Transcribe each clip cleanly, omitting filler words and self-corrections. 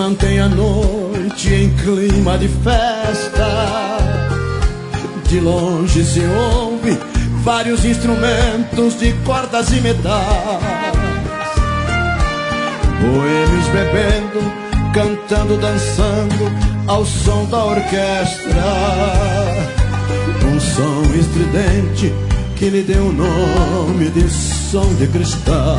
mantém a noite em clima de festa. De longe se ouve vários instrumentos de cordas e metais, boêmios bebendo, cantando, dançando ao som da orquestra. Um som estridente que lhe deu o nome de som de cristal.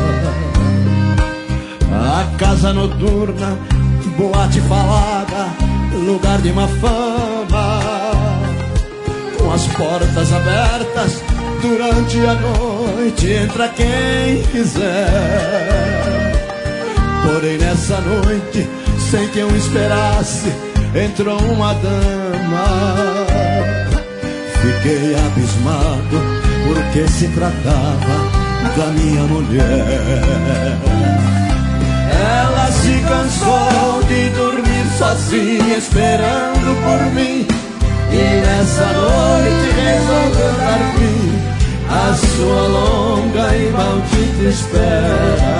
A casa noturna, boate falada, lugar de má fama, com as portas abertas durante a noite, entra quem quiser. Porém nessa noite, sem que eu esperasse, entrou uma dama. Fiquei abismado, porque se tratava da minha mulher. Ela se cansou de dormir sozinha, esperando por mim, e nessa noite resolveu dar fim à sua longa e maldita espera.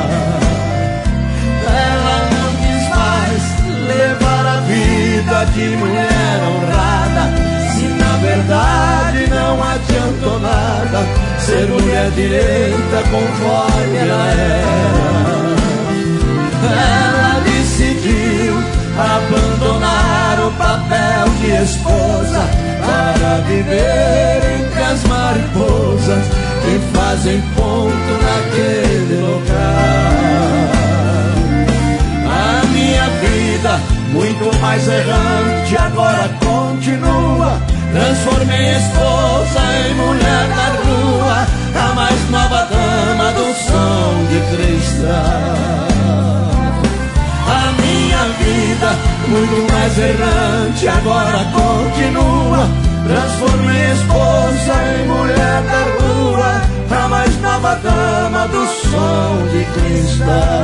Ela não quis mais levar a vida de mulher honrada, se na verdade não adiantou nada ser mulher direita conforme ela era. Ela decidiu abandonar o papel de esposa para viver entre as mariposas que fazem ponto naquele lugar. A minha vida, muito mais errante, agora continua. Transformei a esposa em mulher da rua, a mais nova dama do som de cristal. A minha vida, muito mais errante, agora continua. Transformei a esposa em mulher da rua, a mais nova dama do som de cristal.